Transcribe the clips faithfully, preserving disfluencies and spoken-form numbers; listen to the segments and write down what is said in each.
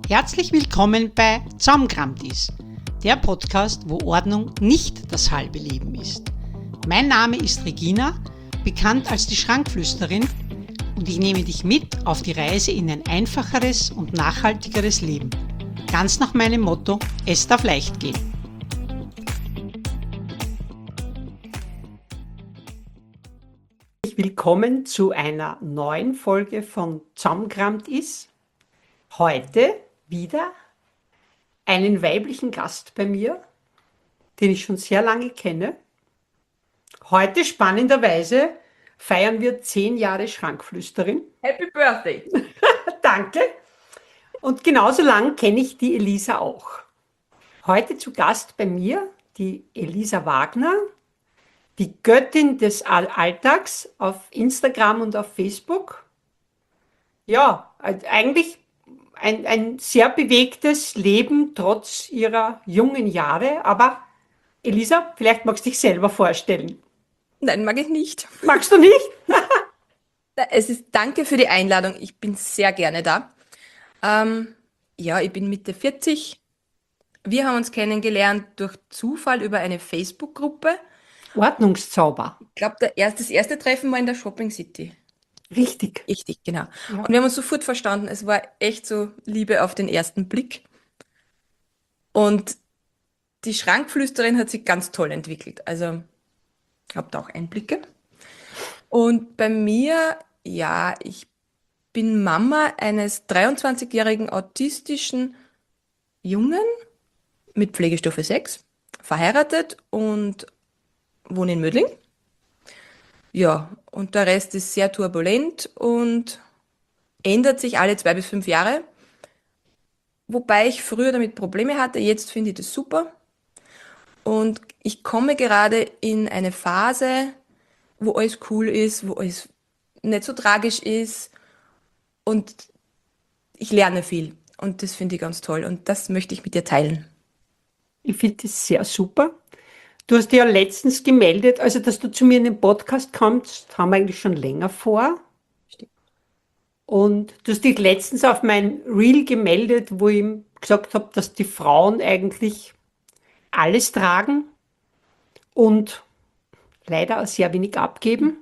Herzlich willkommen bei Zusammengerammt ist, der Podcast, wo Ordnung nicht das halbe Leben ist. Mein Name ist Regina, bekannt als die Schrankflüsterin, und ich nehme dich mit auf die Reise in ein einfacheres und nachhaltigeres Leben. Ganz nach meinem Motto: Es darf leicht gehen. Willkommen zu einer neuen Folge von Zusammengerammt ist. Heute wieder einen weiblichen Gast bei mir, den ich schon sehr lange kenne. Heute spannenderweise feiern wir zehn Jahre Schrankflüsterin. Happy Birthday! Danke! Und genauso lang kenne ich die Elisa auch. Heute zu Gast bei mir die Elisa Wagner, die Göttin des Alltags auf Instagram und auf Facebook. Ja, eigentlich ein, ein sehr bewegtes Leben trotz ihrer jungen Jahre. Aber Elisa, vielleicht magst du dich selber vorstellen. Nein, mag ich nicht. Magst du nicht? Es ist, danke für die Einladung. Ich bin sehr gerne da. Ähm, ja, ich bin Mitte vierzig. Wir haben uns kennengelernt durch Zufall über eine Facebook-Gruppe. Ordnungszauber. Ich glaube, der erste, das erste Treffen war in der Shopping City. Richtig. Richtig, genau. Ja. Und wir haben uns sofort verstanden. Es war echt so Liebe auf den ersten Blick. Und die Schrankflüsterin hat sich ganz toll entwickelt. Also, ich habe da auch Einblicke. Und bei mir, ja, ich bin Mama eines dreiundzwanzigjährigen autistischen Jungen mit Pflegestufe sechs, verheiratet und wohne in Mödling. Ja, und der Rest ist sehr turbulent und ändert sich alle zwei bis fünf Jahre. Wobei ich früher damit Probleme hatte, jetzt finde ich das super. Und ich komme gerade in eine Phase, wo alles cool ist, wo alles nicht so tragisch ist und ich lerne viel. Und das finde ich ganz toll und das möchte ich mit dir teilen. Ich finde das sehr super. Du hast ja letztens gemeldet, also dass du zu mir in den Podcast kommst, haben wir eigentlich schon länger vor. Stimmt. Und du hast dich letztens auf mein Reel gemeldet, wo ich gesagt habe, dass die Frauen eigentlich alles tragen und leider auch sehr wenig abgeben,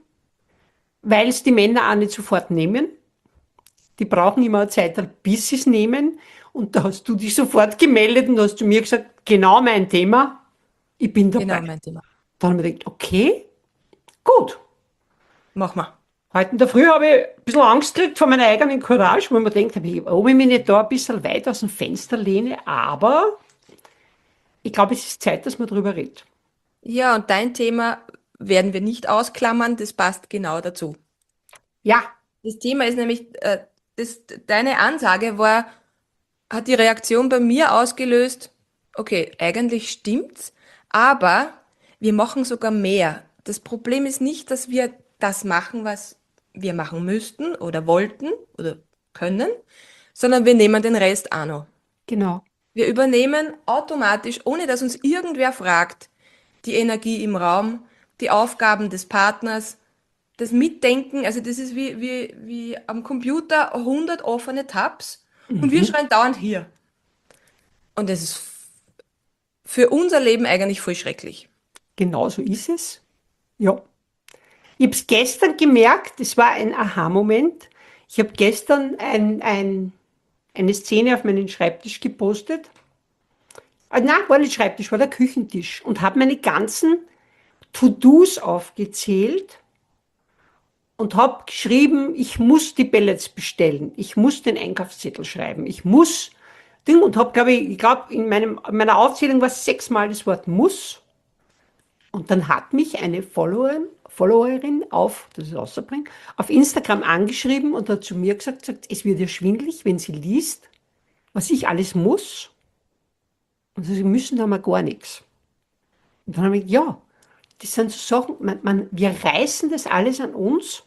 weil es die Männer auch nicht sofort nehmen. Die brauchen immer eine Zeit, bis sie es nehmen. Und da hast du dich sofort gemeldet und hast zu mir gesagt, genau mein Thema, ich bin dabei. Genau mein Thema. Dann habe ich gedacht, okay, gut. Mach mal. Heute in der Früh habe ich ein bisschen Angst gekriegt vor meiner eigenen Courage, weil man denkt, ob ich mich nicht da ein bisschen weit aus dem Fenster lehne, aber ich glaube, es ist Zeit, dass man darüber redet. Ja, und dein Thema werden wir nicht ausklammern, das passt genau dazu. Ja, Das Thema ist nämlich, äh, das, deine Ansage war, hat die Reaktion bei mir ausgelöst, okay, eigentlich stimmt's, aber wir machen sogar mehr. Das Problem ist nicht, dass wir das machen, was wir machen müssten oder wollten oder können, sondern wir nehmen den Rest auch noch. genau. Wir übernehmen automatisch, ohne dass uns irgendwer fragt, die Energie im Raum, die Aufgaben des Partners, das Mitdenken. Also das ist wie, wie, wie am Computer hundert offene Tabs und wir schreien dauernd hier. Und das ist f- für unser Leben eigentlich voll schrecklich. Genau so ist es. Ja. Ich habe es gestern gemerkt, es war ein Aha-Moment. Ich habe gestern ein, ein, eine Szene auf meinen Schreibtisch gepostet. Ah, nein, war nicht Schreibtisch, war der Küchentisch. Und habe meine ganzen To-Dos aufgezählt und habe geschrieben, ich muss die Pellets bestellen. Ich muss den Einkaufszettel schreiben. Ich muss Ding und habe, glaube ich, ich glaube, in meinem, in meiner Aufzählung war sechsmal das Wort muss. Und dann hat mich eine Followerin, Followerin auf, das ist außerbringen, auf Instagram angeschrieben und hat zu mir gesagt, sagt, es wird ihr schwindelig, wenn sie liest, was ich alles muss. Und sie müssen da mal gar nichts. Und dann habe ich gesagt, ja, das sind so Sachen, man, man, wir reißen das alles an uns,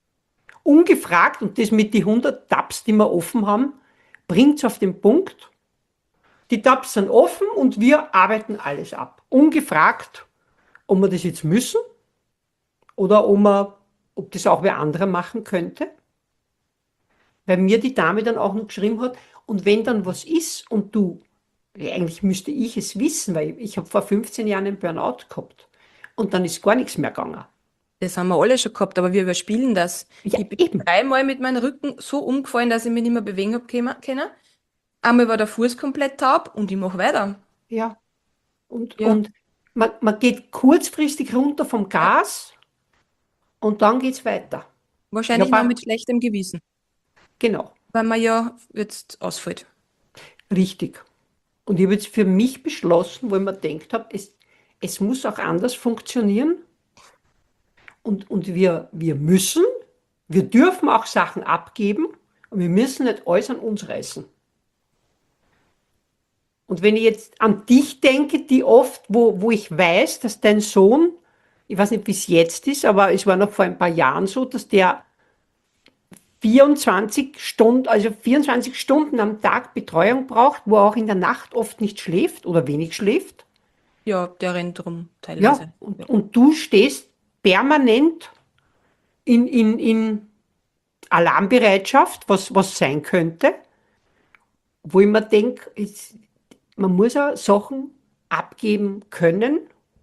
ungefragt, und das mit den hundert Tabs, die wir offen haben, bringt es auf den Punkt. Die Tabs sind offen und wir arbeiten alles ab. Ungefragt, ob wir das jetzt müssen oder ob, wir, ob das auch wer anderer machen könnte. weil mir die Dame dann auch noch geschrieben hat, und wenn dann was ist und du, ja, eigentlich müsste ich es wissen, weil ich habe vor fünfzehn Jahren einen Burnout gehabt und dann ist gar nichts mehr gegangen. Das haben wir alle schon gehabt, aber wir überspielen das. Ja, Ich bin eben. dreimal mit meinem Rücken so umgefallen, dass ich mich nicht mehr bewegen habe können. Einmal war der Fuß komplett taub und ich mache weiter. Ja. Und, Ja, und man, man geht kurzfristig runter vom ja. Gas und dann geht's weiter. Ja, Wahrscheinlich noch aber mit schlechtem Gewissen, genau, weil man ja jetzt ausfällt. richtig. Und ich habe jetzt für mich beschlossen, wo ich mir gedacht habe, es, es muss auch anders funktionieren und, und wir, wir müssen, wir dürfen auch Sachen abgeben und wir müssen nicht alles an uns reißen. Und wenn ich jetzt an dich denke, die oft, wo, wo ich weiß, dass dein Sohn, ich weiß nicht, wie es jetzt ist, aber es war noch vor ein paar Jahren so, dass der vierundzwanzig Stunden, also vierundzwanzig Stunden am Tag Betreuung braucht, wo er auch in der Nacht oft nicht schläft oder wenig schläft. Ja, der rennt rum, Ja, teilweise. Ja. und, und du stehst permanent in, in, in Alarmbereitschaft, was, was sein könnte, wo ich mir denke, es- man muss auch Sachen abgeben können.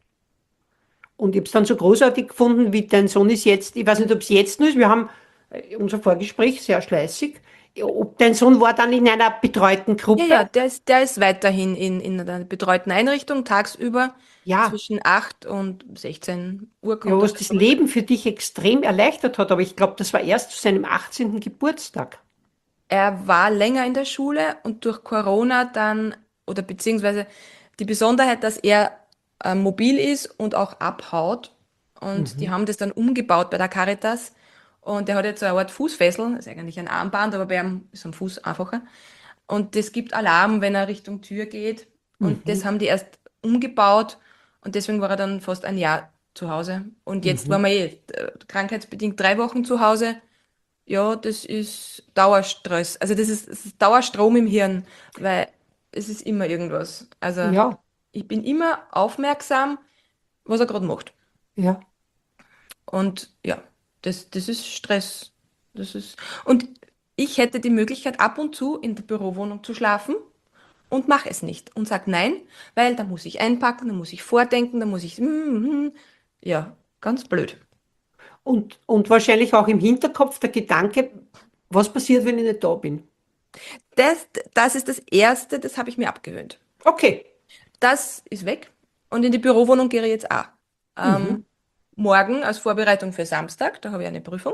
Und ich habe es dann so großartig gefunden, wie dein Sohn ist jetzt, ich weiß nicht, ob es jetzt nur ist, wir haben äh, unser Vorgespräch sehr schleißig, ob dein Sohn war dann in einer betreuten Ja, Gruppe. ja, der ist, der ist weiterhin in, in einer betreuten Einrichtung, tagsüber Ja, zwischen acht und sechzehn Uhr ja, kommt er was wieder das zurück. Leben für dich extrem erleichtert hat, aber ich glaube, das war erst zu seinem achtzehnten Geburtstag. Er war länger in der Schule und durch Corona dann, oder beziehungsweise die Besonderheit, dass er äh, mobil ist und auch abhaut. Und die Mhm. haben das dann umgebaut bei der Caritas. Und der hat jetzt so eine Art Fußfessel, das ist eigentlich ein Armband, aber bei ihm ist am Fuß einfacher. Und das gibt Alarm, wenn er Richtung Tür geht. Und das Mhm. haben die erst umgebaut. Und deswegen war er dann fast ein Jahr zu Hause. Und jetzt waren Mhm. wir eh äh, krankheitsbedingt drei Wochen zu Hause. Ja, das ist Dauerstress. Also das ist, das ist Dauerstrom im Hirn, weil es ist immer irgendwas. Also Ja, ich bin immer aufmerksam, was er gerade macht. ja. Und ja, das, das ist Stress. Das ist, und ich hätte die Möglichkeit, ab und zu in der Bürowohnung zu schlafen und mache es nicht und sage nein, weil da muss ich einpacken, da muss ich vordenken, da muss ich, mm, mm. Ja, ganz blöd. Und, und wahrscheinlich auch im Hinterkopf der Gedanke, was passiert, wenn ich nicht da bin? Das, das ist das Erste, das habe ich mir abgewöhnt. Okay. Das ist weg. Und in die Bürowohnung gehe ich jetzt auch. Mhm. Ähm, morgen als Vorbereitung für Samstag, da habe ich eine Prüfung.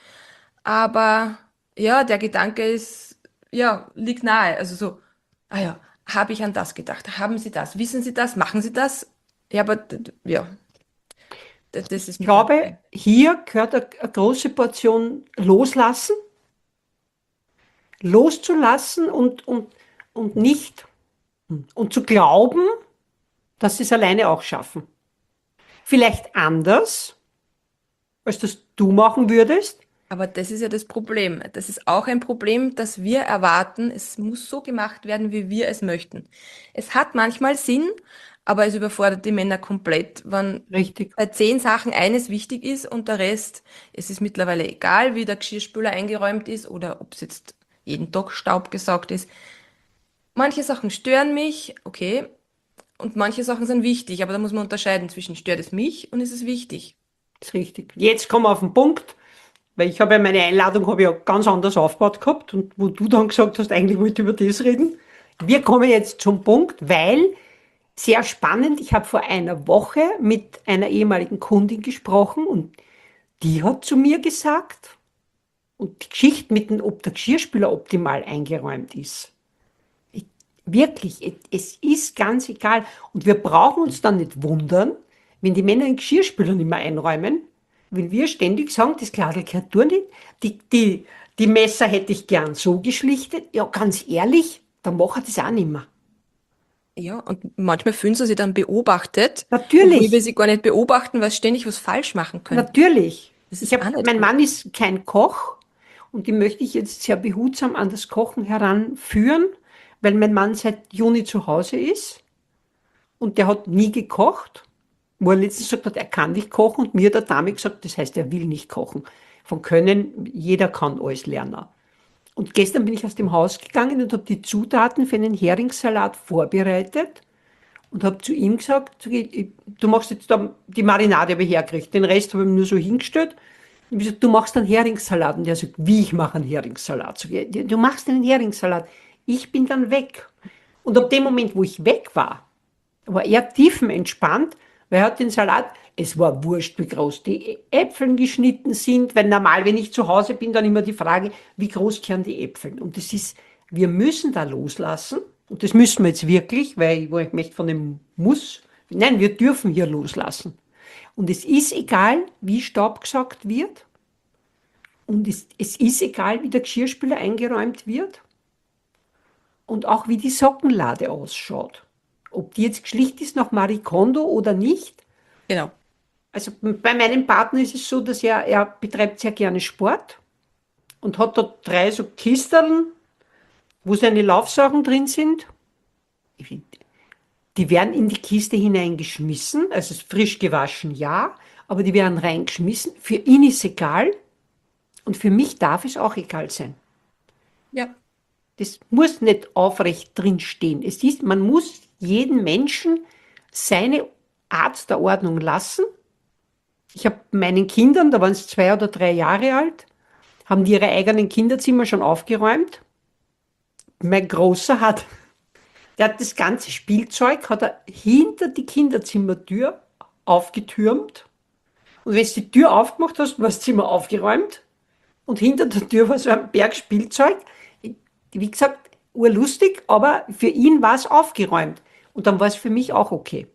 Aber ja, der Gedanke ist, ja, liegt nahe. Also so, ah ja, habe ich an das gedacht? Haben Sie das? Wissen Sie das? Machen Sie das? Ja, aber d- d- ja, d- das ist Ich mit dem. glaube, hier gehört eine, eine große Portion Loslassen, loszulassen und, und, und nicht, und zu glauben, dass sie es alleine auch schaffen. Vielleicht anders, als das du machen würdest. Aber das ist ja das Problem. Das ist auch ein Problem, dass wir erwarten, es muss so gemacht werden, wie wir es möchten. Es hat manchmal Sinn, aber es überfordert die Männer komplett, wenn Richtig. bei zehn Sachen eines wichtig ist und der Rest, es ist mittlerweile egal, wie der Geschirrspüler eingeräumt ist oder ob es jetzt jeden Tag Staub gesaugt ist. Manche Sachen stören mich, okay, und manche Sachen sind wichtig, aber da muss man unterscheiden zwischen stört es mich und ist es wichtig. Das ist richtig. Jetzt kommen wir auf den Punkt, weil ich habe ja meine Einladung habe ich ja ganz anders aufgebaut gehabt und wo du dann gesagt hast, eigentlich wollte ich über das reden. Wir kommen jetzt zum Punkt, weil sehr spannend, ich habe vor einer Woche mit einer ehemaligen Kundin gesprochen und die hat zu mir gesagt, und die Geschichte mit dem, ob der Geschirrspüler optimal eingeräumt ist. Ich, wirklich, es ist ganz egal. Und wir brauchen uns dann nicht wundern, wenn die Männer den Geschirrspüler nicht mehr einräumen, wenn wir ständig sagen, das Glasl gehört durch nicht, die, die, die Messer hätte ich gern so geschlichtet. Ja, ganz ehrlich, dann mache ich das auch nicht mehr. Ja, und manchmal fühlen sie sich dann beobachtet, obwohl wir Natürlich, sie gar nicht beobachten, weil sie ständig was falsch machen könnten. natürlich. Das Ich ist hab, auch nicht mein gut. Mann ist kein Koch und die möchte ich jetzt sehr behutsam an das Kochen heranführen, weil mein Mann seit Juni zu Hause ist und der hat nie gekocht, wo er letztens gesagt hat, er kann nicht kochen und mir hat der Dame gesagt, das heißt, er will nicht kochen. Von Können, jeder kann alles lernen. Und gestern bin ich aus dem Haus gegangen und habe die Zutaten für einen Heringssalat vorbereitet und habe zu ihm gesagt, sag ich, du machst jetzt da die Marinade habe ich hergekriegt, den Rest habe ich mir nur so hingestellt. Und ich gesagt, du machst einen Heringssalat. Und der sagt, wie ich mache einen Heringssalat? Sag ich, du machst einen Heringssalat. Ich bin dann weg. Und ab dem Moment, wo ich weg war, war er tiefenentspannt, weil er hat den Salat, es war wurscht, wie groß die Äpfel geschnitten sind, weil normal, wenn ich zu Hause bin, dann immer die Frage, wie groß kehren die Äpfel? Und das ist, wir müssen da loslassen, und das müssen wir jetzt wirklich, weil ich, ich möchte von dem Muss, nein, wir dürfen hier loslassen. Und es ist egal, wie Staub gesaugt wird, und es, es ist egal, wie der Geschirrspüler eingeräumt wird, und auch wie die Sockenlade ausschaut. Ob die jetzt geschlicht ist nach Marie Kondo oder nicht. Genau. Also bei meinem Partner ist es so, dass er, er betreibt sehr gerne Sport und hat dort drei so Kisteln, wo seine Laufsachen drin sind. Die werden in die Kiste hineingeschmissen, also frisch gewaschen, ja, aber die werden reingeschmissen. Für ihn ist es egal und für mich darf es auch egal sein. Ja. Das muss nicht aufrecht drinstehen. Es ist, man muss jeden Menschen seine Art der Ordnung lassen. Ich habe meinen Kindern, da waren es zwei oder drei Jahre alt, haben die ihre eigenen Kinderzimmer schon aufgeräumt. Mein Großer hat, der hat das ganze Spielzeug hat er hinter die Kinderzimmertür aufgetürmt. Und wenn du die Tür aufgemacht hast, war das Zimmer aufgeräumt. Und hinter der Tür war so ein Berg Spielzeug. Wie gesagt, urlustig, aber für ihn war es aufgeräumt. Und dann war es für mich auch okay.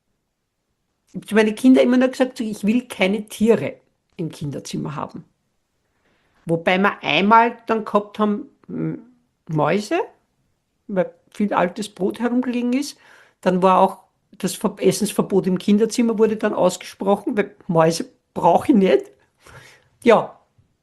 Ich habe zu meinen Kindern immer nur gesagt, ich will keine Tiere im Kinderzimmer haben. Wobei wir einmal dann gehabt haben, m, Mäuse, weil viel altes Brot herumgelegen ist. Dann war auch das Ver- Essensverbot im Kinderzimmer wurde dann ausgesprochen, weil Mäuse brauche ich nicht. Ja,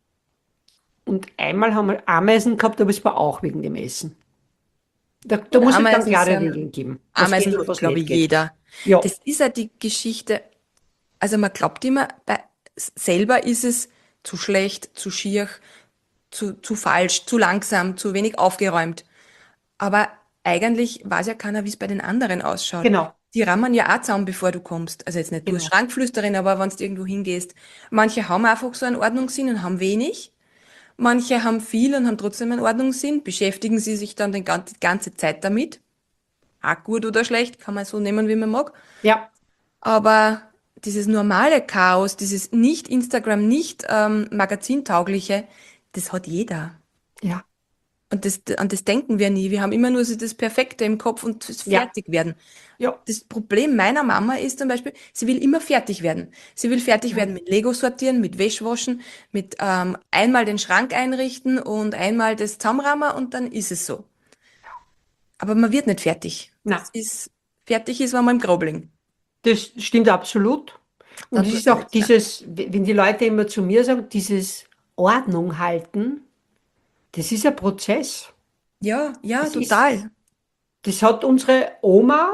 und einmal haben wir Ameisen gehabt, aber es war auch wegen dem Essen. Da, da Und muss es dann Ameisen klare sind, Regeln geben, was Ameisen geht und hat, was glaube nicht ich, geht. jeder. Ja, Das ist ja die Geschichte, also man glaubt immer, bei selber ist es zu schlecht, zu schier, zu, zu falsch, zu langsam, zu wenig aufgeräumt. Aber eigentlich weiß ja keiner, wie es bei den anderen ausschaut. genau, Die rammen ja auch zusammen, bevor du kommst. Also jetzt nicht du als genau. Schrankflüsterin, aber wenn du irgendwo hingehst. Manche haben einfach so einen Ordnungssinn und haben wenig. Manche haben viel und haben trotzdem einen Ordnungssinn, beschäftigen sie sich dann die ganze, ganze Zeit damit. Auch gut oder schlecht, kann man so nehmen, wie man mag. Ja, Aber dieses normale Chaos, dieses nicht Instagram, nicht ähm, magazintaugliche, das hat jeder. ja, Und das, an das denken wir nie. Wir haben immer nur so das Perfekte im Kopf und das ja, Fertigwerden. ja, Das Problem meiner Mama ist zum Beispiel, sie will immer fertig werden. Sie will fertig ja, werden mit Lego sortieren, mit Wäschwaschen, mit ähm, einmal den Schrank einrichten und einmal das Zusammenrahmen und dann ist es so. Aber man wird nicht fertig. na, Das ist, fertig ist, wenn man im Grobling. das stimmt absolut. Und Dann es ist tust du auch nichts mehr. dieses, wenn die Leute immer zu mir sagen, dieses Ordnung halten, das ist ein Prozess. Ja, ja, Das ist, total. das hat unsere Oma,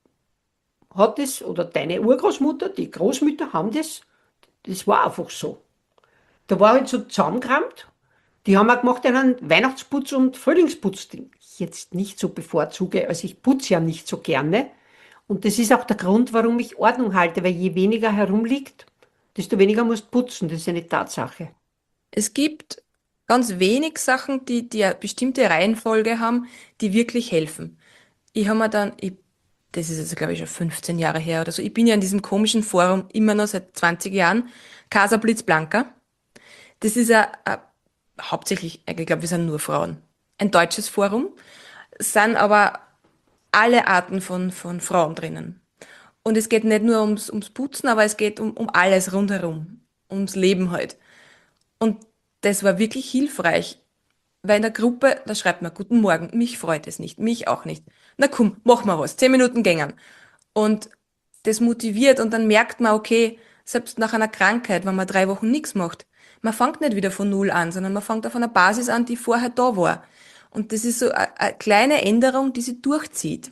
hat es, oder deine Urgroßmutter, die Großmütter haben das, das war einfach so. Da war halt so zusammengerammt. Die haben auch gemacht einen Weihnachtsputz und Frühlingsputz, den ich jetzt nicht so bevorzuge. Also ich putze ja nicht so gerne. Und das ist auch der Grund, warum ich Ordnung halte, weil je weniger herumliegt, desto weniger musst du putzen. Das ist eine Tatsache. Es gibt ganz wenig Sachen, die, die eine bestimmte Reihenfolge haben, die wirklich helfen. Ich habe mir dann, ich, das ist jetzt glaube ich schon fünfzehn Jahre her oder so, ich bin ja in diesem komischen Forum immer noch seit zwanzig Jahren, Casa Blitz Blanca. Das ist ja äh, hauptsächlich, ich glaube, wir sind nur Frauen. Ein deutsches Forum, es sind aber alle Arten von, von Frauen drinnen. Und es geht nicht nur ums, ums Putzen, aber es geht um, um alles rundherum, ums Leben halt. Und das war wirklich hilfreich, weil in der Gruppe, da schreibt man, guten Morgen, mich freut es nicht, mich auch nicht. Na komm, mach mal was, zehn Minuten gängern. Und das motiviert und dann merkt man, okay, selbst nach einer Krankheit, wenn man drei Wochen nichts macht, man fängt nicht wieder von Null an, sondern man fängt auf einer Basis an, die vorher da war. Und das ist so eine, eine kleine Änderung, die sich durchzieht.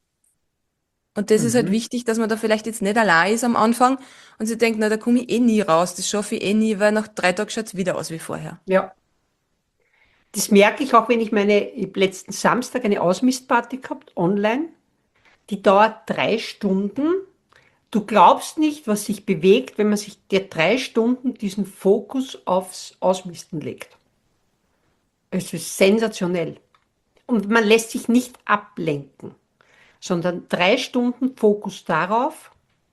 Und das ist halt Mhm. wichtig, dass man da vielleicht jetzt nicht allein ist am Anfang und sich denkt, na, da komme ich eh nie raus, das schaffe ich eh nie, weil nach drei Tagen schaut's wieder aus wie vorher. Ja. Das merke ich auch, wenn ich meine, ich hab letzten Samstag eine Ausmistparty gehabt, online. Die dauert drei Stunden. Du glaubst nicht, was sich bewegt, wenn man sich der drei Stunden diesen Fokus aufs Ausmisten legt. Es ist sensationell. Und man lässt sich nicht ablenken, sondern drei Stunden Fokus darauf.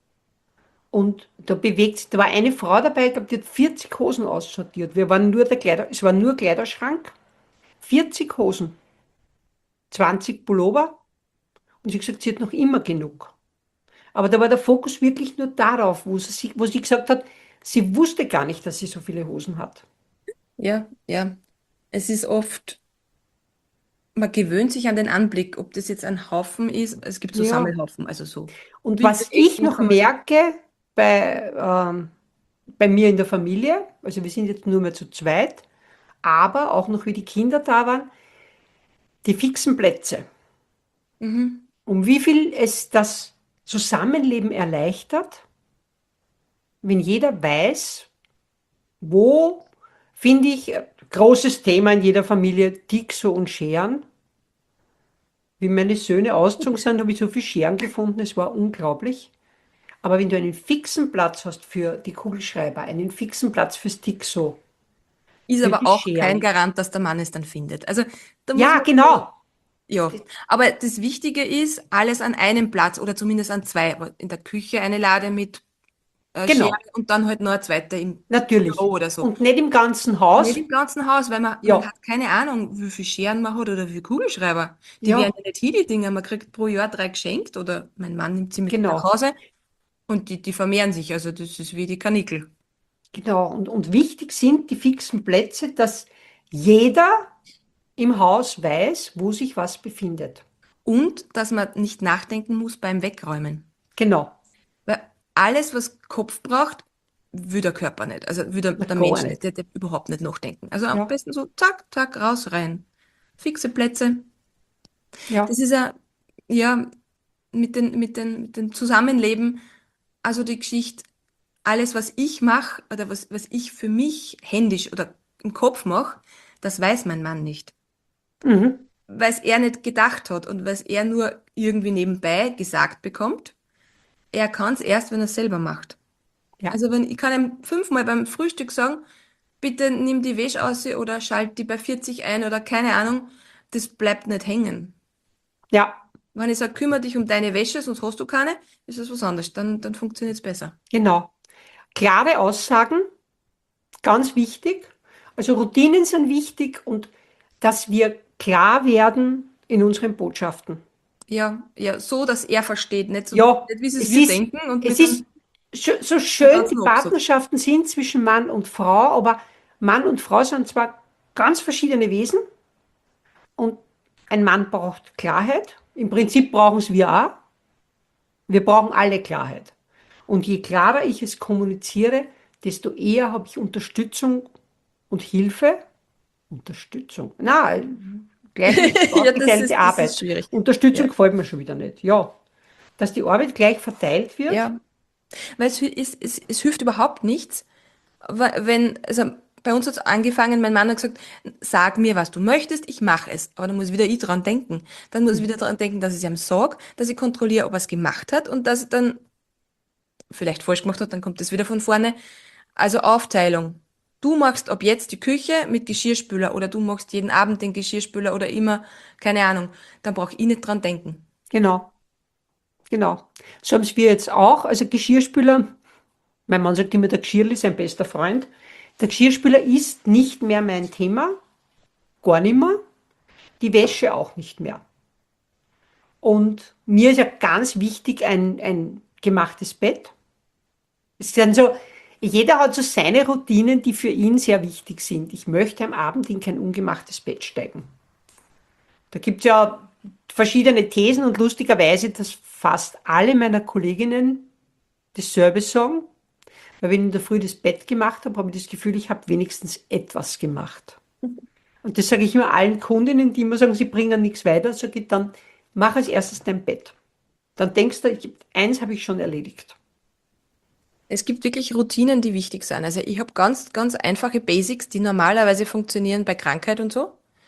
Und da bewegt sich, da war eine Frau dabei, ich glaube, die hat vierzig Hosen aussortiert. Wir waren nur der Kleider, es war nur Kleiderschrank, vierzig Hosen, zwanzig Pullover und sie hat gesagt, sie hat noch immer genug. Aber da war der Fokus wirklich nur darauf, wo sie, wo sie gesagt hat, sie wusste gar nicht, dass sie so viele Hosen hat. Ja, ja. Es ist oft, man gewöhnt sich an den Anblick, ob das jetzt ein Haufen ist. Es gibt so Ja. Sammelhaufen, also so Und was ich Winterdecken noch kann man sich. merke bei, ähm, bei mir in der Familie, also wir sind jetzt nur mehr zu zweit, aber auch noch wie die Kinder da waren, die fixen Plätze. Mhm. Um wie viel es das Zusammenleben erleichtert, wenn jeder weiß, wo finde ich, äh, großes Thema in jeder Familie, Dixo und Scheren. Wie meine Söhne ausgezogen sind, habe ich so viele Scheren gefunden, es war unglaublich. Aber wenn du einen fixen Platz hast für die Kugelschreiber, einen fixen Platz fürs Dixo, Ist für aber die auch kein Scheren. Garant, dass der Mann es dann findet. Also da muss Ja, man schon, genau. ja. Aber das Wichtige ist, alles an einem Platz oder zumindest an zwei. Aber in der Küche eine Lade mit äh, Schere Genau. und dann halt noch eine zweite im Büro Natürlich. oder so. Und nicht im ganzen Nicht Haus. im ganzen Haus, weil man, man Ja, hat keine Ahnung, wie viele Scheren man hat oder wie viele Kugelschreiber. Die werden ja, ja nicht hin, die Dinger. Man kriegt pro Jahr drei geschenkt oder mein Mann nimmt sie mit nach genau. Hause und die, die vermehren sich. Also das ist wie die Karnickel. Genau. Und, und wichtig sind die fixen Plätze, dass jeder im Haus weiß, wo sich was befindet. Und dass man nicht nachdenken muss beim Wegräumen. Genau. Weil alles, was Kopf braucht, will der Körper nicht. Also will der, Na, der gar Mensch nicht. nicht. Der, der überhaupt nicht nachdenken. Also am Ja, besten so zack, zack, raus, rein. Fixe Plätze. Das ja. ist ja, ja, mit den, mit den, mit dem Zusammenleben, also die Geschichte, alles, was ich mache oder was, was ich für mich händisch oder im Kopf mache, das weiß mein Mann nicht. Mhm. Weil es er nicht gedacht hat und weil es er nur irgendwie nebenbei gesagt bekommt. Er kann es erst, wenn er es selber macht. Ja. Also wenn ich kann ihm fünfmal beim Frühstück sagen, bitte nimm die Wäsche aus oder schalt die bei vierzig ein oder keine Ahnung, das bleibt nicht hängen. Ja, Wenn ich sage, kümmere dich um deine Wäsche, sonst hast du keine, ist das was anderes. Dann, dann funktioniert es besser. genau. Klare Aussagen, ganz wichtig. Also Routinen sind wichtig und dass wir klar werden in unseren Botschaften. Ja, ja, so, dass er versteht, nicht so, Ja, nicht wie es es wir ist, denken und wir es sind ist scho- so den schön, die ganzen Absatz. Partnerschaften sind zwischen Mann und Frau, aber Mann und Frau sind zwar ganz verschiedene Wesen und ein Mann braucht Klarheit. Im Prinzip brauchen es wir auch. Wir brauchen alle Klarheit. Und je klarer ich es kommuniziere, desto eher habe ich Unterstützung und Hilfe. Unterstützung. Na, gleich Ja, das aufgeteilte ist, das ist Arbeit. schwierig. Unterstützung Ja, gefällt mir schon wieder nicht. Ja, dass die Arbeit gleich verteilt wird. ja. Weil es, hü- es, es, es hilft überhaupt nichts, wa- wenn, also bei uns hat es angefangen, mein Mann hat gesagt, sag mir, was du möchtest, ich mache es. Aber dann muss wieder ich dran denken. Dann muss ich wieder dran denken, dass ich es ihm sage, dass ich kontrolliere, ob er es gemacht hat und dass er dann vielleicht falsch gemacht hat, dann kommt es wieder von vorne. Also Aufteilung. Du machst ab jetzt die Küche mit Geschirrspüler oder du machst jeden Abend den Geschirrspüler oder immer, keine Ahnung. Dann brauche ich nicht dran denken. Genau, genau. So haben es wir jetzt auch. Also Geschirrspüler, mein Mann sagt immer, der Geschirrl ist sein bester Freund. Der Geschirrspüler ist nicht mehr mein Thema, gar nicht mehr. Die Wäsche auch nicht mehr. Und mir ist ja ganz wichtig ein, ein gemachtes Bett. Es sind so, jeder hat so seine Routinen, die für ihn sehr wichtig sind. Ich möchte am Abend in kein ungemachtes Bett steigen. Da gibt es ja verschiedene Thesen und lustigerweise, dass fast alle meiner Kolleginnen dasselbe sagen. Weil wenn ich in der Früh das Bett gemacht habe, habe ich das Gefühl, ich habe wenigstens etwas gemacht. Und das sage ich immer allen Kundinnen, die immer sagen, sie bringen nichts weiter, sage ich dann, mach als erstes dein Bett. Dann denkst du, ich, eins habe ich schon erledigt. Es gibt wirklich Routinen, die wichtig sind. Also ich habe ganz, ganz einfache Basics, die normalerweise funktionieren bei Krankheit und so.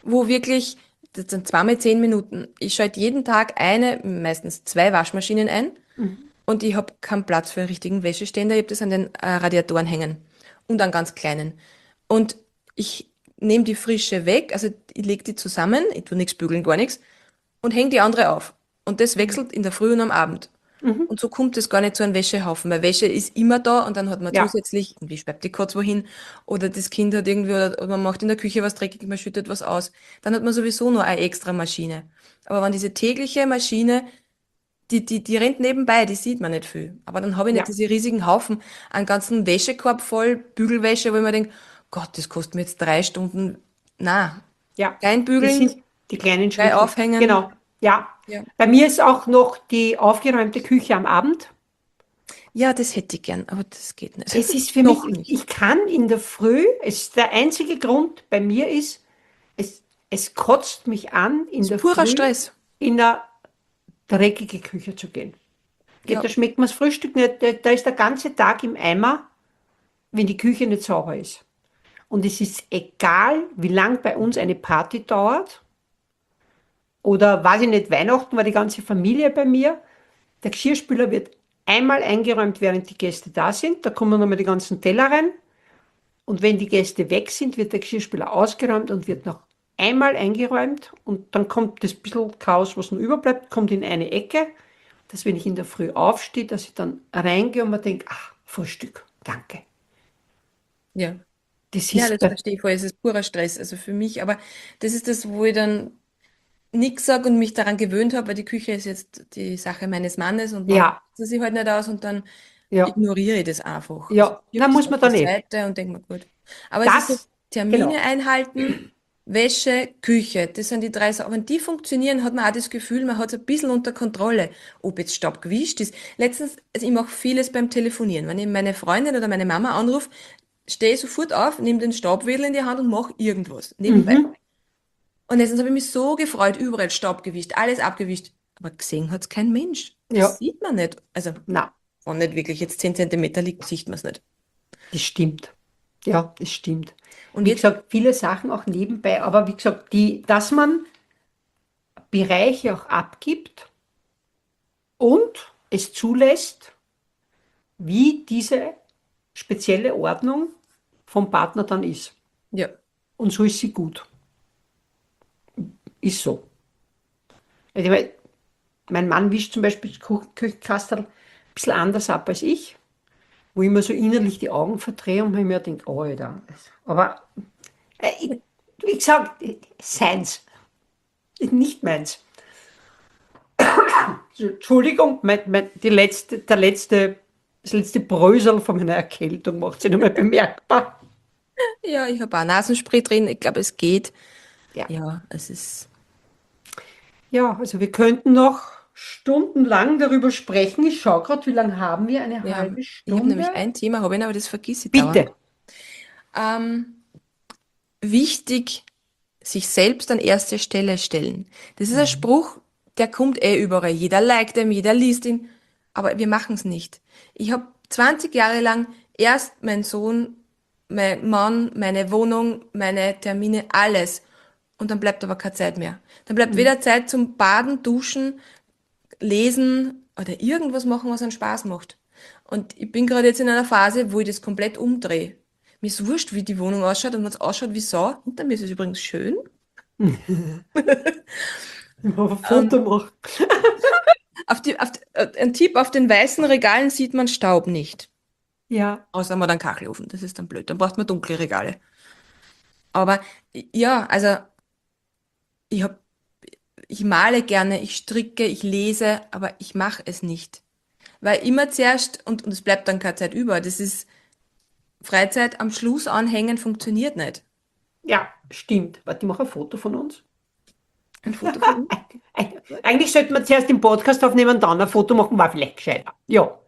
wo wirklich, das sind zweimal zehn Minuten. Ich schalte jeden Tag eine, meistens zwei Waschmaschinen ein Mhm. und ich habe keinen Platz für einen richtigen Wäscheständer. Ich habe das an den äh, Radiatoren hängen und an ganz kleinen. Und ich nehme die Frische weg, also ich lege die zusammen, ich tue nichts bügeln, gar nichts, und hänge die andere auf. Und das Mhm. wechselt in der Früh und am Abend. Mhm. Und so kommt es gar nicht zu einem Wäschehaufen, weil Wäsche ist immer da und dann hat man Ja, zusätzlich, wie schreibt die Katze wohin, oder das Kind hat irgendwie, oder, oder man macht in der Küche was dreckig, man schüttet was aus. Dann hat man sowieso nur eine extra Maschine. Aber wenn diese tägliche Maschine, die, die, die rennt nebenbei, die sieht man nicht viel. Aber dann habe ich nicht ja, diese riesigen Haufen, einen ganzen Wäschekorb voll Bügelwäsche, wo ich mir denke, Gott, das kostet mir jetzt drei Stunden. Na, ja. klein Das bügeln, sind die kleinen gleich Schritte. aufhängen. Genau. Ja. Ja. Bei mir ist auch noch die aufgeräumte Küche am Abend. Ja, das hätte ich gern, aber das geht nicht. Es ist für mich, Noch nicht. ich kann in der Früh, es, der einzige Grund bei mir ist, es, es kotzt mich an, in Das ist der purer Früh Stress. in eine dreckige Küche zu gehen. Geht, Ja, da schmeckt mir das Frühstück nicht, da, da ist der ganze Tag im Eimer, wenn die Küche nicht sauber ist. Und es ist egal, wie lang bei uns eine Party dauert, oder weiß ich nicht, Weihnachten war die ganze Familie bei mir. Der Geschirrspüler wird einmal eingeräumt, während die Gäste da sind. Da kommen nochmal die ganzen Teller rein. Und wenn die Gäste weg sind, wird der Geschirrspüler ausgeräumt und wird noch einmal eingeräumt. Und dann kommt das bisschen Chaos, was noch überbleibt, kommt in eine Ecke, dass wenn ich in der Früh aufstehe, dass ich dann reingehe und mir denke, ach, Frühstück, danke. ja. Das Ja, ist das bei, verstehe ich voll. Es ist purer Stress, also für mich. Aber das ist das, wo ich dann nichts sage und mich daran gewöhnt habe, weil die Küche ist jetzt die Sache meines Mannes und manchmal ja, sieht sie halt nicht aus und dann ja, ignoriere ich das einfach. Also ja, ich schiebe na, das muss auf man die dann eh. Seite und denke mir, gut. Aber es ist so, Das, Termine genau. einhalten, Wäsche, Küche, das sind die drei Sachen. Wenn die funktionieren, hat man auch das Gefühl, man hat es ein bisschen unter Kontrolle, ob jetzt Staub gewischt ist. Letztens, also ich mache vieles beim Telefonieren. Wenn ich meine Freundin oder meine Mama anrufe, stehe ich sofort auf, nehme den Staubwedel in die Hand und mache irgendwas nebenbei. Mhm. Und letztens habe ich mich so gefreut, überall Staub gewischt, alles abgewischt. Aber gesehen hat es kein Mensch. Das Ja, sieht man nicht. Also, na, wenn nicht wirklich jetzt zehn Zentimeter liegt, sieht man es nicht. das stimmt. Ja, das stimmt. Und Wie jetzt, gesagt, viele Sachen auch nebenbei, aber wie gesagt, die, dass man Bereiche auch abgibt und es zulässt, wie diese spezielle Ordnung vom Partner dann ist. ja, Und so ist sie gut. Ist so. Also, ich mein, mein Mann wischt zum Beispiel das Kuch- Küchenkastel ein bisschen anders ab als ich, wo ich mir so innerlich die Augen verdrehe und mir denke, oh, Alter. Aber äh, ich, wie gesagt, seins, nicht meins. Entschuldigung, mein, mein, die letzte, der letzte, das letzte Brösel von meiner Erkältung macht sich nochmal bemerkbar. ja, ich habe auch Nasenspray drin. Ich glaube, es geht. Ja. Ja, es ist. Ja, also wir könnten noch stundenlang darüber sprechen. Ich schaue gerade, wie lange haben wir? Eine Wir haben, halbe ich habe Stunde? nämlich ein Thema, habe ich, aber das vergesse ich dauernd. Bitte. Ähm, wichtig, sich selbst an erste Stelle stellen. Das ist ein Mhm. Spruch, der kommt eh überall. Jeder liked ihn, jeder liest ihn, aber wir machen es nicht. Ich habe zwanzig Jahre lang erst mein Sohn, mein Mann, meine Wohnung, meine Termine, alles. Und dann bleibt aber keine Zeit mehr. Dann bleibt Mhm. weder Zeit zum Baden, Duschen, Lesen oder irgendwas machen, was einen Spaß macht. Und ich bin gerade jetzt in einer Phase, wo ich das komplett umdrehe. Mir ist wurscht, wie die Wohnung ausschaut und wenn es ausschaut wie Sau. Hinter mir ist es übrigens schön. Ein Foto Ähm, machen. auf die, auf, äh, ein Tipp, auf den weißen Regalen sieht man Staub nicht. Ja, Außer man einen Kachelofen, das ist dann blöd. Dann braucht man dunkle Regale. Aber ja, also ich hab, ich male gerne, ich stricke, ich lese, aber ich mache es nicht. Weil immer zuerst, und, und es bleibt dann keine Zeit über, das ist Freizeit am Schluss anhängen funktioniert nicht. ja, stimmt. Warte, ich mache ein Foto von uns. Ein Foto von uns? Eig- Eigentlich sollte man zuerst den Podcast aufnehmen und dann ein Foto machen, war vielleicht gescheiter. Ja.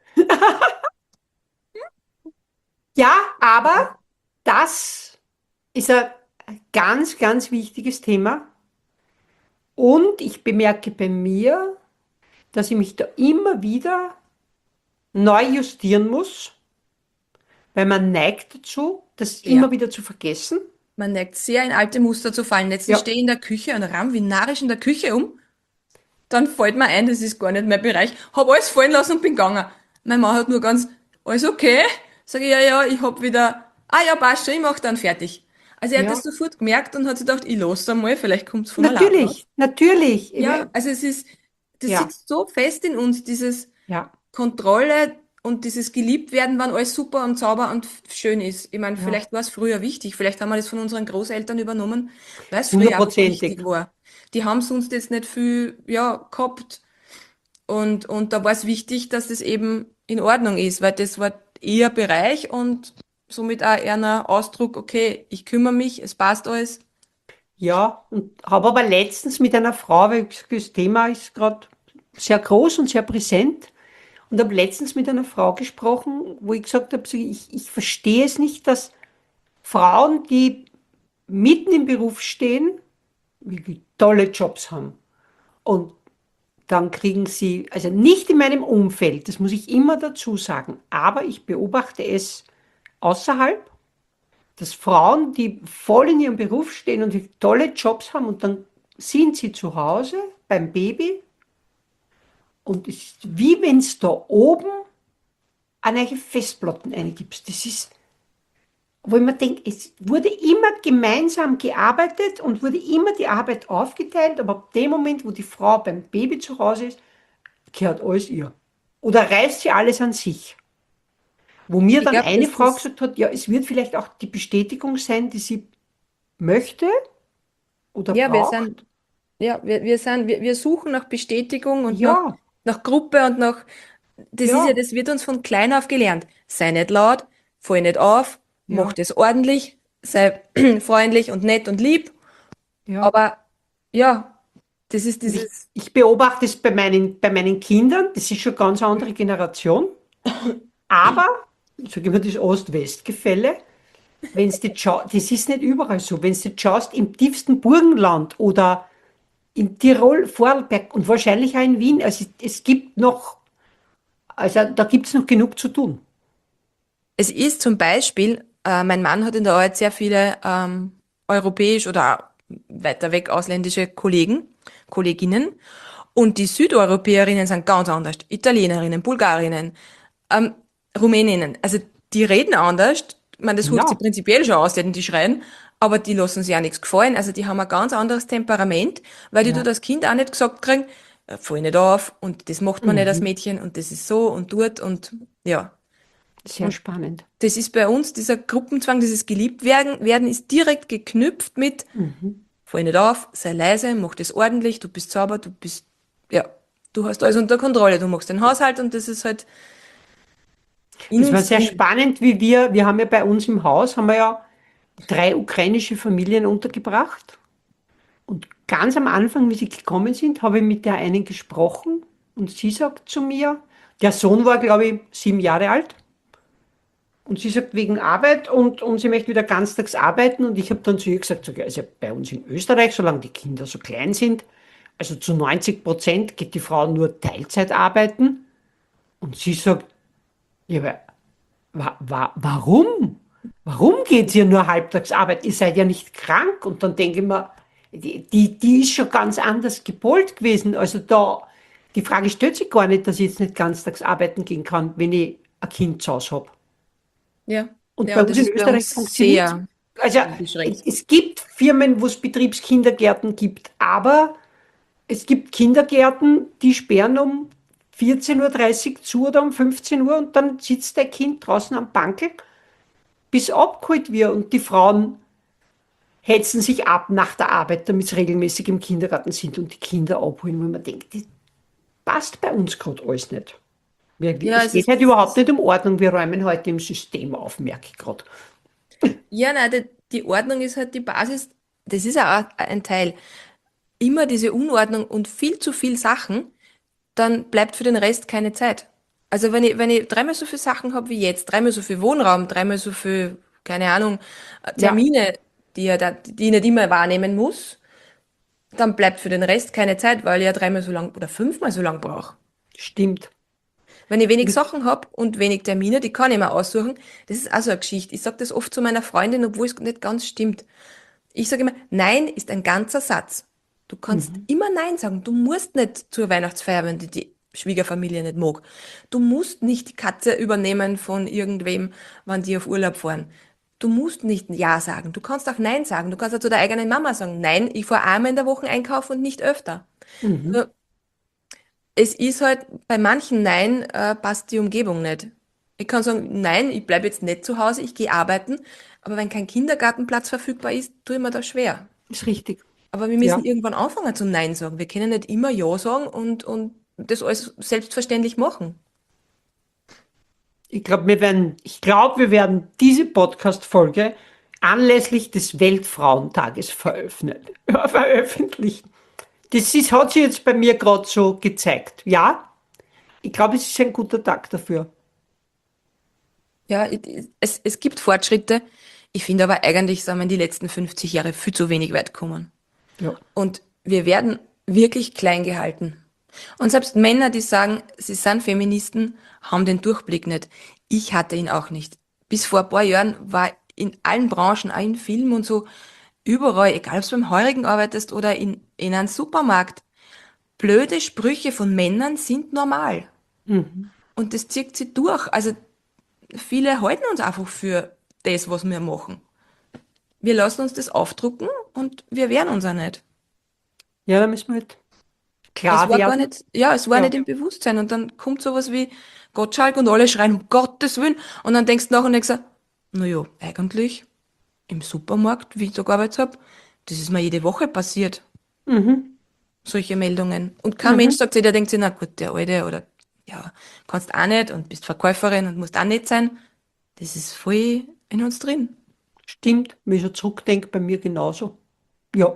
Ja, aber das ist ein ganz, ganz wichtiges Thema. Und ich bemerke bei mir, dass ich mich da immer wieder neu justieren muss, weil man neigt dazu, das immer Ja. wieder zu vergessen. man neigt sehr in alte Muster zu fallen. Jetzt ich Ja, stehe in der Küche und ramm wie narrisch in der Küche um, dann fällt mir ein, das ist gar nicht mein Bereich. Hab alles fallen lassen und bin gegangen. Mein Mann hat nur ganz, alles okay? Sag ich, ja, ja, ich hab wieder, ah ja, passt schon, ich mach dann fertig. Also er hat das ja. sofort gemerkt und hat sich gedacht, ich lasse einmal, vielleicht kommt's von allein, ne? Natürlich, natürlich. Ich Ja, mein, also es ist, das ja, sitzt so fest in uns, dieses ja, Kontrolle und dieses Geliebtwerden, wann alles super und sauber und f- schön ist. Ich meine, ja. vielleicht war es früher wichtig, vielleicht haben wir das von unseren Großeltern übernommen, weil es früher einfach Hundertprozentig. wichtig war. Die haben sonst jetzt nicht viel, ja, gehabt. Und, und da war es wichtig, dass das eben in Ordnung ist, weil das war ihr Bereich und somit auch eher ein Ausdruck, okay, ich kümmere mich, es passt alles. Ja, und habe aber letztens mit einer Frau, weil ich gesagt, das Thema ist gerade sehr groß und sehr präsent, und habe letztens mit einer Frau gesprochen, wo ich gesagt habe, so, ich, ich verstehe es nicht, dass Frauen, die mitten im Beruf stehen, wirklich tolle Jobs haben. Und dann kriegen sie, also nicht in meinem Umfeld, das muss ich immer dazu sagen, aber ich beobachte es außerhalb, dass Frauen, die voll in ihrem Beruf stehen und die tolle Jobs haben, und dann sind sie zu Hause beim Baby, und es ist wie wenn es da oben an eine Festplatten eingibst. Das ist, wo ich mir denke, es wurde immer gemeinsam gearbeitet und wurde immer die Arbeit aufgeteilt, aber ab dem Moment, wo die Frau beim Baby zu Hause ist, gehört alles ihr. Oder reißt sie alles an sich. Wo mir Ich dann glaube, eine dass Frau das, gesagt hat, ja, es wird vielleicht auch die Bestätigung sein, die sie möchte oder ja, wir sind, braucht. ja, wir, wir sind, wir, wir suchen nach Bestätigung und nach, Ja, nach Gruppe und nach, das ist ja, ja, das wird uns von klein auf gelernt. Sei nicht laut, fall nicht auf, mach ja, das ordentlich, sei freundlich und nett und lieb. ja. Aber ja, das ist Und ich, dieses, ich beobachte es bei meinen, bei meinen Kindern, das ist schon eine ganz andere Generation, aber, sage ich mal, das Ost-West-Gefälle, wenn du schaust, das ist nicht überall so, wenn du schaust, im tiefsten Burgenland oder in Tirol, Vorarlberg und wahrscheinlich auch in Wien, also es gibt noch, also da gibt es noch genug zu tun. es ist zum Beispiel, äh, mein Mann hat in der Arbeit sehr viele ähm, europäisch oder auch weiter weg ausländische Kollegen, Kolleginnen. Und die Südeuropäerinnen sind ganz anders. Italienerinnen, Bulgarinnen, ähm, Rumäninnen. Also die reden anders. Ich meine, das hört sie Ja, prinzipiell schon aus, denn die schreien, aber die lassen sich ja nichts gefallen. Also die haben ein ganz anderes Temperament, weil die dort ja, als Kind auch nicht gesagt kriegen, äh, fall nicht auf und das macht man nicht als mhm. Mädchen und das ist so und dort und ja. Sehr Und spannend. das ist bei uns, dieser Gruppenzwang, dieses Geliebtwerden werden ist direkt geknüpft mit, Mhm. fall nicht auf, sei leise, mach das ordentlich, du bist sauber, du bist, ja, du hast alles unter Kontrolle, du machst den Haushalt und das ist halt in Das war uns sehr drin. spannend, wie wir, wir haben ja bei uns im Haus, haben wir ja drei ukrainische Familien untergebracht. Und ganz am Anfang, wie sie gekommen sind, habe ich mit der einen gesprochen, und sie sagt zu mir, der Sohn war, glaube ich, sieben Jahre alt, und sie sagt wegen Arbeit, und, und sie möchte wieder ganztags arbeiten, und ich habe dann zu ihr gesagt, so, also bei uns in Österreich, solange die Kinder so klein sind, also zu neunzig Prozent geht die Frau nur Teilzeit arbeiten, und sie sagt, ja, aber wa, wa, warum? Warum geht ihr nur halbtags arbeiten? Ihr seid ja nicht krank. Und dann denke ich mir, die, die, die ist schon ganz anders gepolt gewesen. Also da, die Frage stellt sich gar nicht, dass ich jetzt nicht ganztags arbeiten gehen kann, wenn ich ein Kind zu Hause habe. Ja, Und ja, bei und uns das in ist bei Österreich uns funktioniert es. sehr Also beschränkt. es gibt Firmen, wo es Betriebskindergärten gibt, aber es gibt Kindergärten, die sperren um vierzehn Uhr dreißig zu oder um fünfzehn Uhr, und dann sitzt der Kind draußen am Bankel, bis abgeholt wird, und die Frauen hetzen sich ab nach der Arbeit, damit sie regelmäßig im Kindergarten sind und die Kinder abholen, wo man denkt, das passt bei uns gerade alles nicht. Ja, Es es geht ist, halt es überhaupt ist, nicht um Ordnung, wir räumen heute im System auf, merke ich gerade. ja, nein, die, die Ordnung ist halt die Basis, das ist auch ein Teil. Immer diese Unordnung und viel zu viel Sachen, dann bleibt für den Rest keine Zeit. Also wenn ich, wenn ich dreimal so viele Sachen habe wie jetzt, dreimal so viel Wohnraum, dreimal so viel, keine Ahnung, äh, Ja, Termine, die, ja da, die ich nicht immer wahrnehmen muss, dann bleibt für den Rest keine Zeit, weil ich ja dreimal so lang oder fünfmal so lang brauche. stimmt. Wenn ich wenig Sachen habe und wenig Termine, die kann ich mir aussuchen, das ist auch so eine Geschichte. Ich sage das oft zu meiner Freundin, obwohl es nicht ganz stimmt. Ich sage immer, Nein ist ein ganzer Satz. Du kannst Mhm. immer Nein sagen. Du musst nicht zur Weihnachtsfeier, wenn die, die Schwiegerfamilie nicht mag. Du musst nicht die Katze übernehmen von irgendwem, wenn die auf Urlaub fahren. Du musst nicht Ja sagen. Du kannst auch Nein sagen. Du kannst auch zu der eigenen Mama sagen, nein, ich fahre einmal in der Woche einkaufen und nicht öfter. Mhm. Nur, es ist halt, bei manchen Nein äh, passt die Umgebung nicht. Ich kann sagen, nein, ich bleibe jetzt nicht zu Hause, ich gehe arbeiten, aber wenn kein Kindergartenplatz verfügbar ist, tue ich mir das schwer. Ist richtig. Aber wir müssen Ja. irgendwann anfangen zum Nein sagen. Wir können nicht immer Ja sagen und, und das alles selbstverständlich machen. Ich glaube, wir werden, ich glaube, wir werden diese Podcast-Folge anlässlich des Weltfrauentages veröffentlichen. Ja, veröffentlichen. Das ist, hat sich jetzt bei mir gerade so gezeigt. Ja, ich glaube, es ist ein guter Tag dafür. Ja, es, es gibt Fortschritte. Ich finde aber eigentlich sind wir in die letzten fünfzig Jahre viel zu wenig weit gekommen. Ja. Und wir werden wirklich klein gehalten. Und selbst Männer, die sagen, sie sind Feministen, haben den Durchblick nicht. Ich hatte ihn auch nicht. Bis vor ein paar Jahren war in allen Branchen, auch in Film und so, überall, egal ob du beim Heurigen arbeitest oder in, in einem Supermarkt, blöde Sprüche von Männern sind normal. Mhm. Und das zieht sich durch. Also viele halten uns einfach für das, was wir machen. Wir lassen uns das aufdrucken und wir wehren uns auch nicht. Ja, da müssen wir halt Es klar war gar werden. nicht, ja, es war Ja. nicht im Bewusstsein. Und dann kommt sowas wie Gottschalk und alle schreien, um Gottes Willen. Und dann denkst du nachher und denkst, na ja, eigentlich im Supermarkt, wie ich da gearbeitet habe, das ist mir jede Woche passiert, Mhm. solche Meldungen. Und kein Mensch Mhm. sagt sich, der denkt sich, na gut, der Alte oder ja, kannst auch nicht und bist Verkäuferin und musst auch nicht sein. Das ist voll in uns drin. Stimmt, wenn ich so zurückdenke, bei mir genauso. Ja,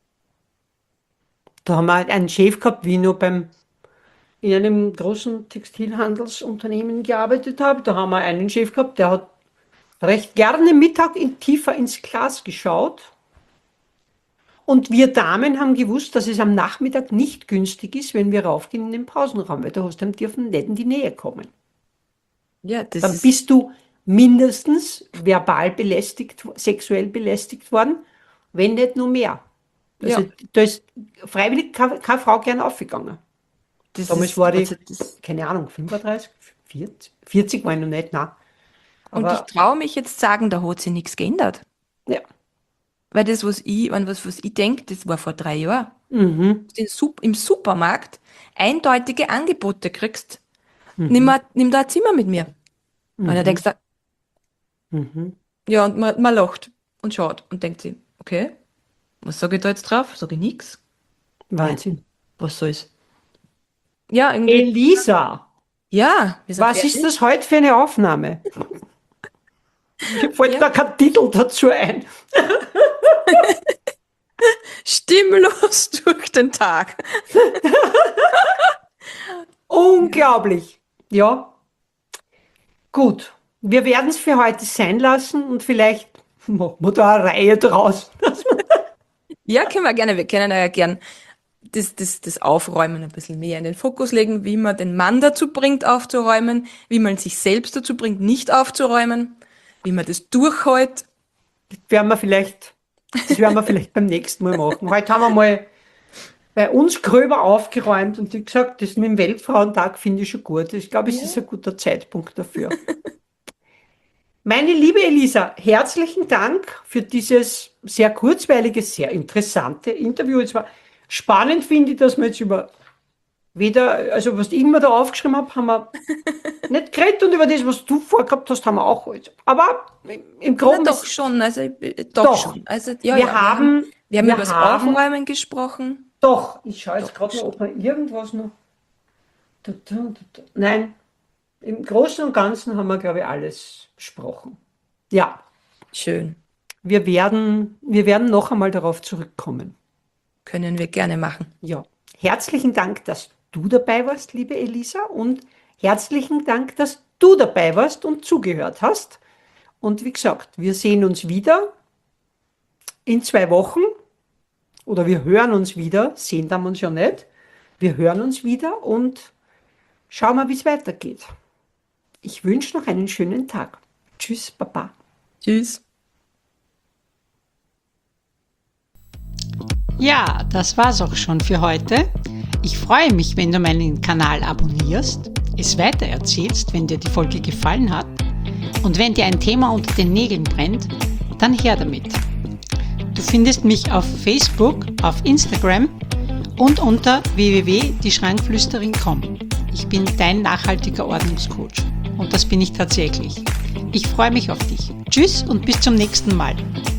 da haben wir halt einen Chef gehabt, wie ich noch beim, in einem großen Textilhandelsunternehmen gearbeitet habe. Da haben wir einen Chef gehabt, der hat recht gerne Mittag in, tiefer ins Glas geschaut. Und wir Damen haben gewusst, dass es am Nachmittag nicht günstig ist, wenn wir raufgehen in den Pausenraum, weil da hast du dem dürfen nicht in die Nähe kommen. Ja, das Dann ist, bist du mindestens verbal belästigt, sexuell belästigt worden, wenn nicht nur mehr. ja, Also da ist freiwillig keine, keine Frau gern aufgegangen. das Damals ist, war ich, also das, keine Ahnung, fünfunddreißig, vierzig, vierzig war ich noch nicht, nein. und ich Aber traue mich jetzt sagen, da hat sich nichts geändert. ja, Weil das, was ich, an was, was ich denke, das war vor drei Jahren. mhm, Du Sup- im Supermarkt eindeutige Angebote kriegst, nimm, mhm, mal, nimm da ein Zimmer mit mir. Und dann mhm, denkst du, mhm. ja, und man, man lacht und schaut und denkt sich, okay, was sage ich da jetzt drauf? Sage ich nix? Ja, Wahnsinn. was soll's? Ja, irgendwie, Elisa, ja, wir sind was ist fertig. das heute für eine Aufnahme? Mir fällt Ja, da kein Titel dazu ein. stimmlos durch den Tag. Unglaublich. Ja, gut. Wir werden es für heute sein lassen und vielleicht machen wir da eine Reihe draus. Ja, können wir gerne, wir können ja gern das, das, das Aufräumen ein bisschen mehr in den Fokus legen, wie man den Mann dazu bringt, aufzuräumen, wie man sich selbst dazu bringt, nicht aufzuräumen, wie man das durchhält. Das werden wir vielleicht, das werden wir vielleicht beim nächsten Mal machen. Heute haben wir mal bei uns gröber aufgeräumt und wie gesagt, das mit dem Weltfrauentag finde ich schon gut. Ich glaube, es Ja. ist ein guter Zeitpunkt dafür. Meine liebe Elisa, herzlichen Dank für dieses sehr kurzweilige, sehr interessante Interview. Es war spannend, finde ich, dass wir jetzt über weder, also was ich immer da aufgeschrieben habe, haben wir nicht geredet und über das, was du vorgehabt hast, haben wir auch heute. Aber im Na Groben doch ist schon, also äh, doch doch. schon. Also ja, Wir ja, wir haben, haben, wir haben über wir das haben Aufräumen gesprochen. doch, ich schaue jetzt Doch gerade mal, schon. ob wir irgendwas noch. Da, da, da, da. Nein, im Großen und Ganzen haben wir, glaube ich, alles besprochen. Ja, Schön. wir werden, wir werden noch einmal darauf zurückkommen. Können wir gerne machen. Ja, herzlichen Dank, dass du dabei warst, liebe Elisa, und herzlichen Dank, dass du dabei warst und zugehört hast. Und wie gesagt, wir sehen uns wieder in zwei Wochen oder wir hören uns wieder, sehen wir uns ja nicht. Wir hören uns wieder und schauen wir, wie es weitergeht. Ich wünsche noch einen schönen Tag. Tschüss, Baba. Tschüss. Ja, das war's auch schon für heute. Ich freue mich, wenn du meinen Kanal abonnierst, es weitererzählst, wenn dir die Folge gefallen hat. Und wenn dir ein Thema unter den Nägeln brennt, dann her damit. Du findest mich auf Facebook, auf Instagram und unter w w w punkt die schrankflüsterin punkt com. Ich bin dein nachhaltiger Ordnungscoach und das bin ich tatsächlich. Ich freue mich auf dich. Tschüss und bis zum nächsten Mal.